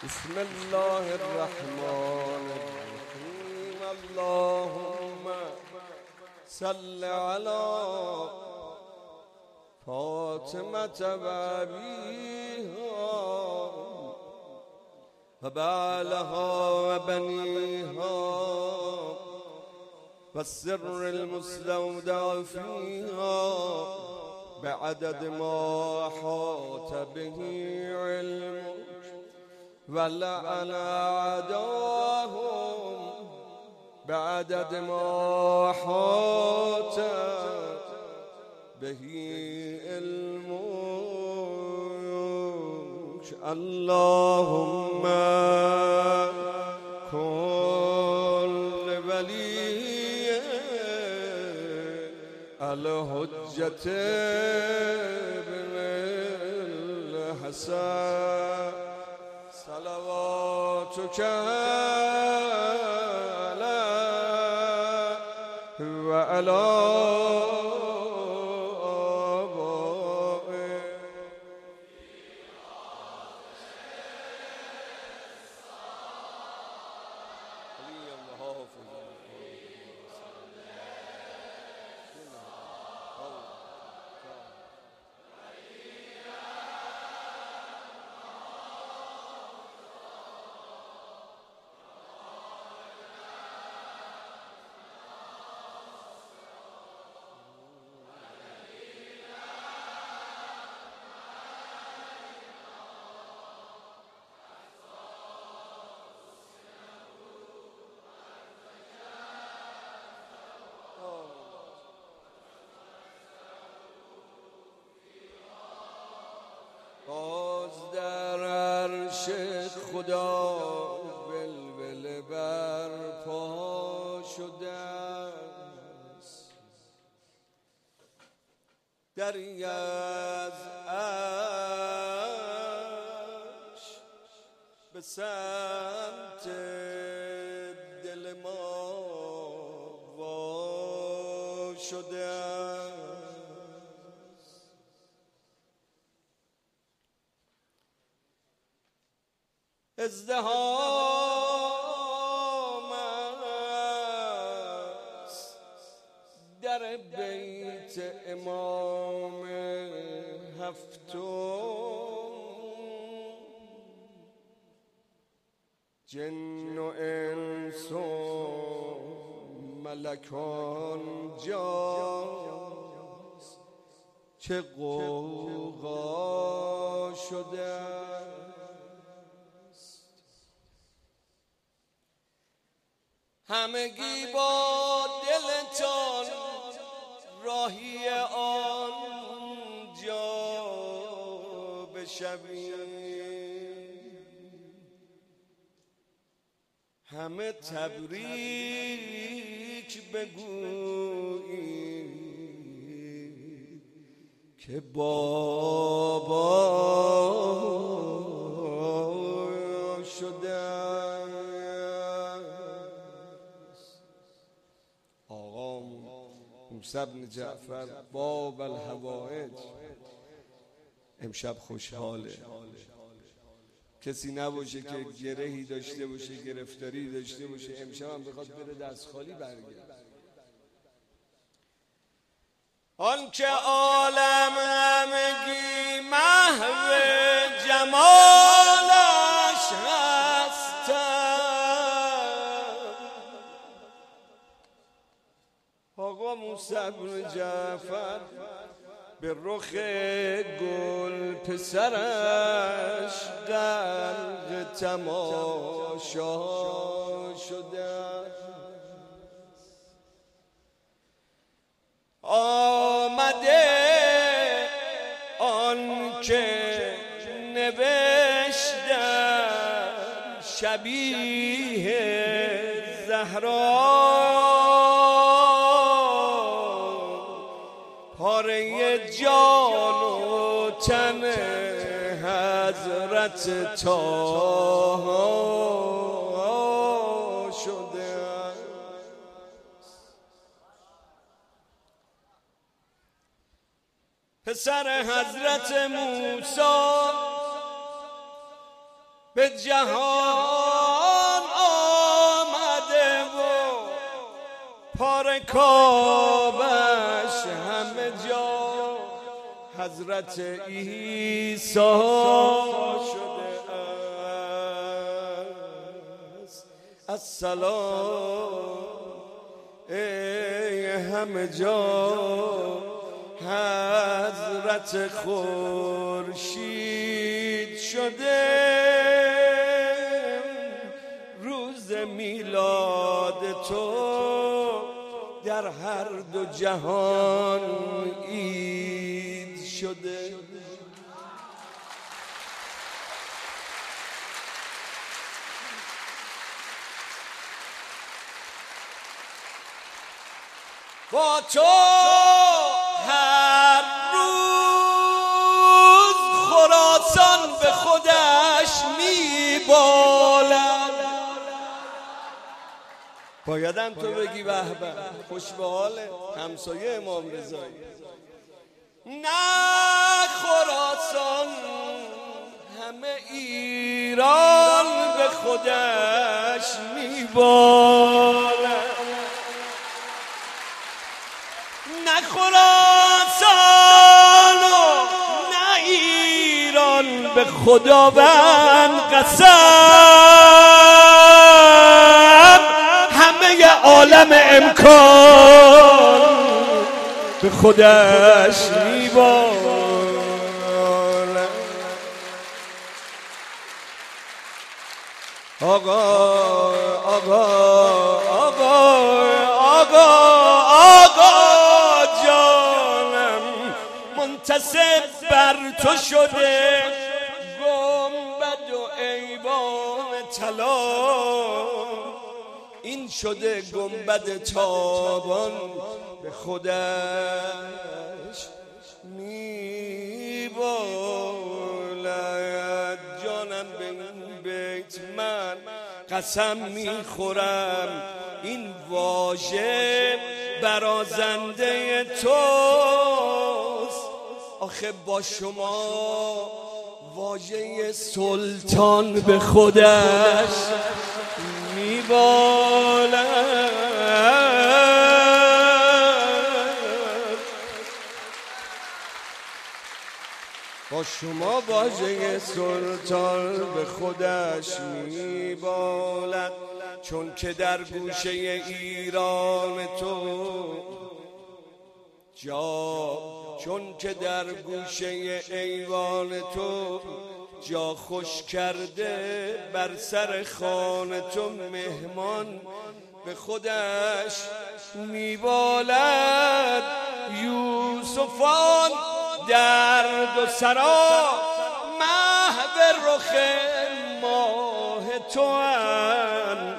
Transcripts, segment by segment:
بسم الله الرحمن الرحیم. اللهم صل على فاطمة و أبيها و بعلها و بنيها و السر المستودع فيها بعدد ما أحاط به علمك ولعن أعداءهم بعدد ما أحاط به علمك. اللهم كن لولي الحجة ابن الحسن صلواتك عليه وعلى باز در عرش خدا ولوله برپا شده است، دری از عرش به سمت دل ما وا شده است. ازدحام است در بیت امام هفتم، جن و انس و ملکان جاست چه غوغا شده. همگی با دلتان راهی آنجا بشوید، همه تبریک بگویید که بابا شده. موسی بن جعفر باب الحوائج امشب خوشحاله. کسی نباشه که گرهی داشته باشه، گرفتاری داشته باشه، امشب هم بخواد بره دست خالی برگرد. آن که عالم همگی محو جمالش آقا موسی بن جعفر به رخ گل پسرش غرق تماشا شده. آمده آن که نوشتم شبیه زهرا، پاره جان و تن حضرت طه شده. پسر حضرت موسی به جهان آمده و پارکابش همه جا حضرت عیسی شده است. السلام ای همه جا حضرت خورشید شده، روز میلاد تو در هر دو جهان عید شده. با تو هر روز خراسان به خودش میبالد. بایدم تو بگی به به خوش به حال همسایه امام رضایی. نه خراسان همه ایران به خودش میبالد. نه خراسان و نه ایران به خداوند قسم، همه عالم امکان به خودش میبالد. آقا آقا آقا آقا آقا جانم منتصب بر تو شده، گنبد و ایوان طلا این شده گنبد تابان به خودش میبالد. جانم به این بیت من قسم میخورم این واژه برازنده توست. آخه با شما واژه سلطان به خودش میبالد. با شما واژه سلطان به خودش میبالد. چون که در گوشه ایران تو چون که در گوشه ایوان تو جا خوش کرده، بر سر خانه تو مهمان به خودش میبالد. یوسفان در دو سرا محو رخ ماه تو ان،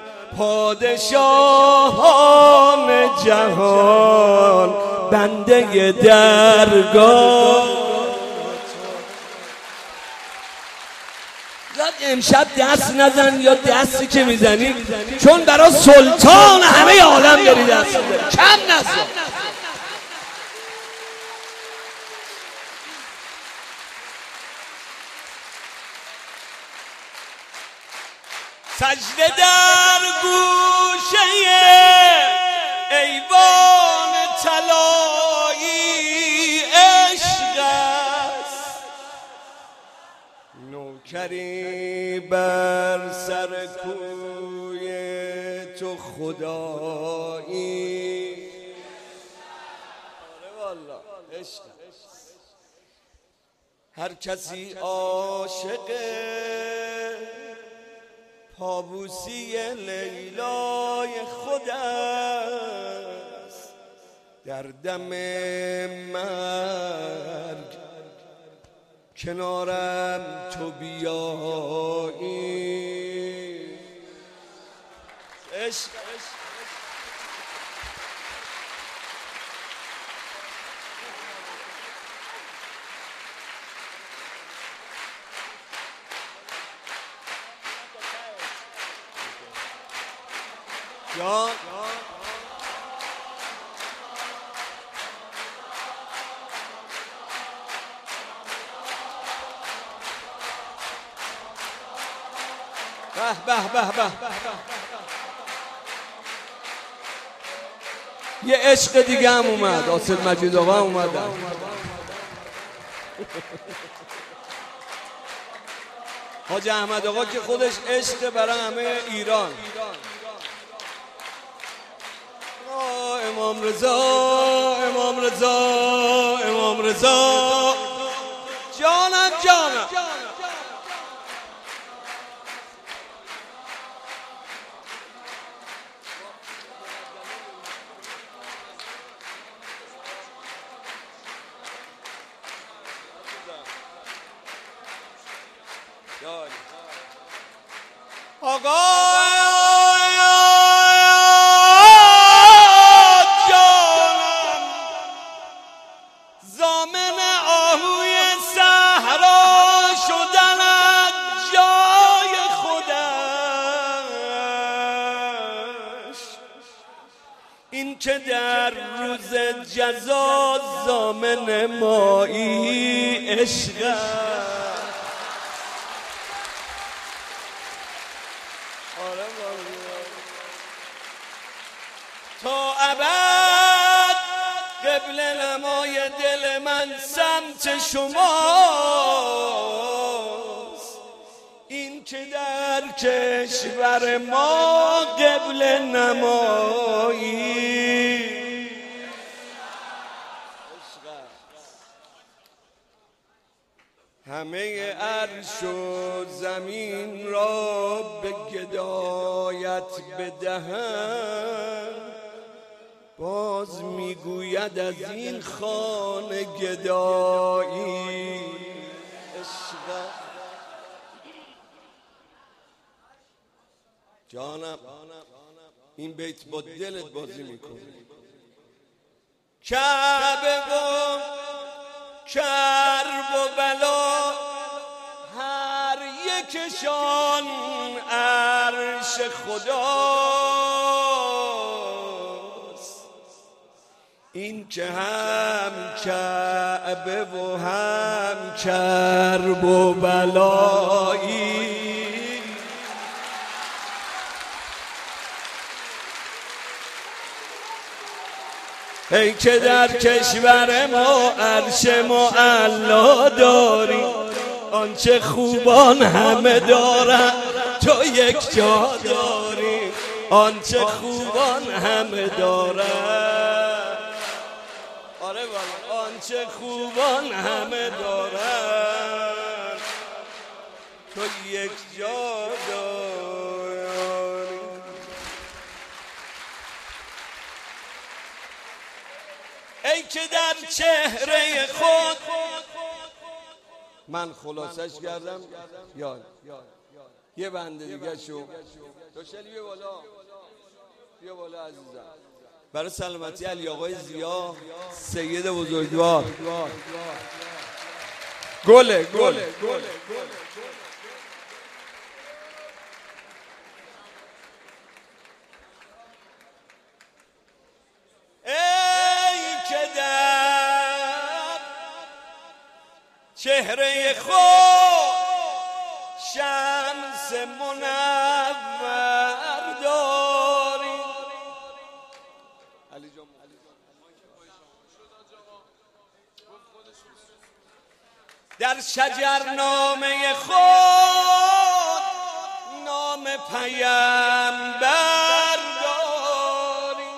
پادشاهان جهان بنده درگاه. امشب دست نزن یا دستی که میزنی چون برای سلطان همه عالم داری دست میزنی، کم نزن. سجده در گوشه ایوان طلایی عشق است، نوکری بر سر کوی تو خدایی. والله عشق هر کسی عاشق پابوسی لیلای خود است، در دم مرگ کنارم تو بیایی. عشق جان یه عشق دیگه هم اومد، آصف مجید آقا هم اومدن. حاج احمد آقا که خودش عشق برای همه ایران. امام رضا، امام رضا، امام رضا، جانم جانم. آقا جانم، ضامن آهوی صحرا شدن از جای خودش، این که در روز جزا ضامن مایی عشق تا ابد قبله نمای دل من سمت شماست، این که در کشور ما قبله نمایی همه عرش و زمین را به گدایت بدهم، باز میگوید از این خانه گدایی عشق. جانم این بیت با دلت بازی میکنه. کعبه و کرب و بلا هر یکشان عرش خداست، این که هم کعبه و هم کرب و بلایی، ای که در کشور ما عرش معلا داری، آنچه خوبان همه دارن تو یک جا داری، آنچه خوبان همه دارن، آره والا آنچه خوبان همه دارن تو یک جا داری. ای که در چهره خود، من خلاصش کردم یاد یه بنده دیگه شو دوشلی بیا بالا، بیا بالا عزیزم، برای سلامتی علی آقای زیا سید بزرگوار. گله گله چهره خود شمس منور داری. در شجرنامه خود نام پیامبر داری،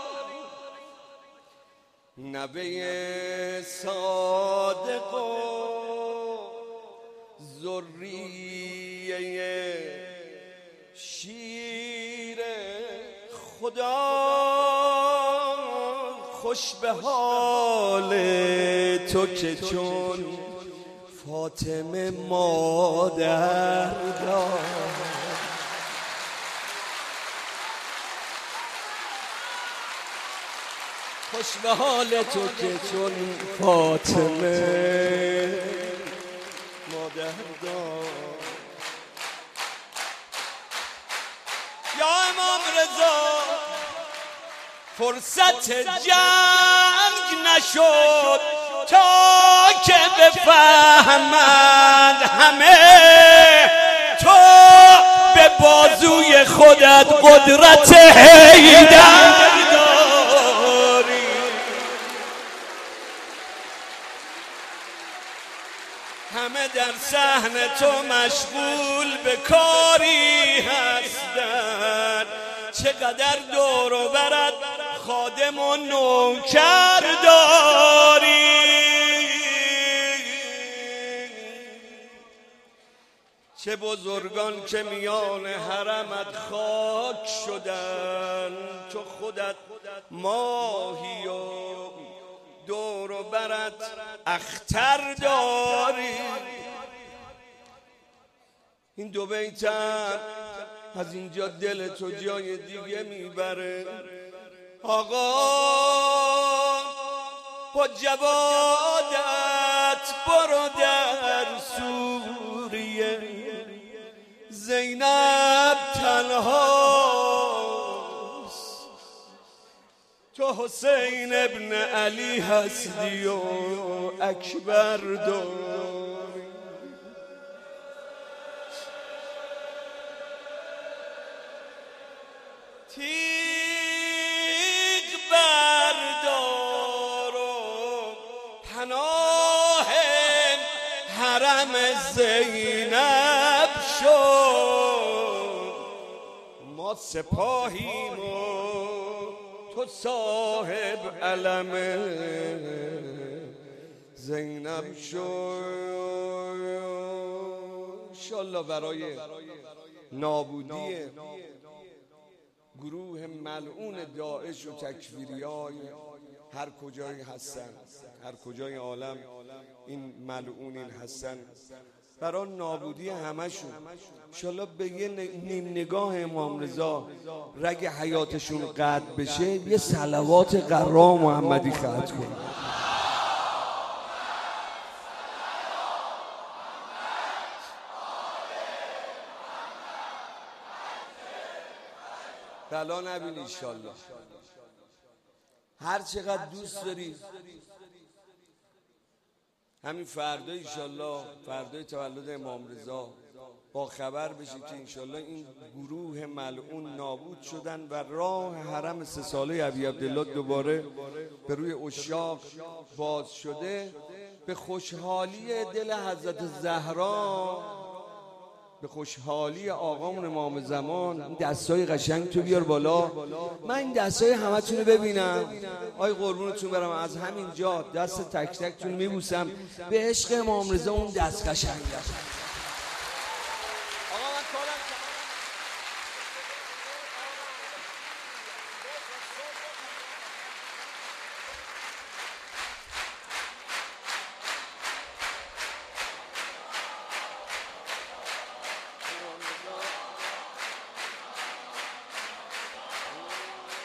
نبی صادق و ذریه شیر خدا، خوش به حال تو که چون فاطمه مادر دار، خوش به حال تو که چون فاطمه مادر دار. یا امام رضا فرصت جنگ نشد تا که بفهمند همه تو به بازوی خودت قدرت حیدر داری. همه در صحن تو مشغول به کاری هستند، چقدر دور و برت خادم و نوکر داری. چه بزرگان که میان حرمت خاک شدن، تو خودت ماهی و دور و برت اختر داری. این دو بیتم از اینجا دل تو جای دیگه میبره. آقا با جوادت برو در سوریه، زینب تنهاست، تو حسین ابن علی هستی و اکبر داری. تیغ بردار و پناه حرم زینب شد، ما سپاهیم و تو صاحب علم زینب شد. انشالله برای نابودی گروه ملعون داعش و تکفیریای هر کجایی هستن، هر کجای عالم این ملعونین هستن، برای نابودی همشون انشالله به یه نیم نگاه امام رضا رگ حیاتشون قطع بشه، یه صلوات قرا محمدی ختم کنه. بلا نبینی انشالله. هر چقدر دوست داری همین فردا انشالله، فردای تولد امام رضا با خبر بشه که انشالله این گروه ملعون نابود شدن و راه حرم 3 ساله ابی عبدالله دوباره به روی عشاق باز شده. به خوشحالی دل حضرت زهرا، به خوشحالی آقامون امام زمان. این دستای قشنگ تو بیار بالا، من این دستای همتون رو ببینم. آی قربونتون برم، از همین جا دست تک تکتون میبوسم به عشق امام رضا. اون دست قشنگ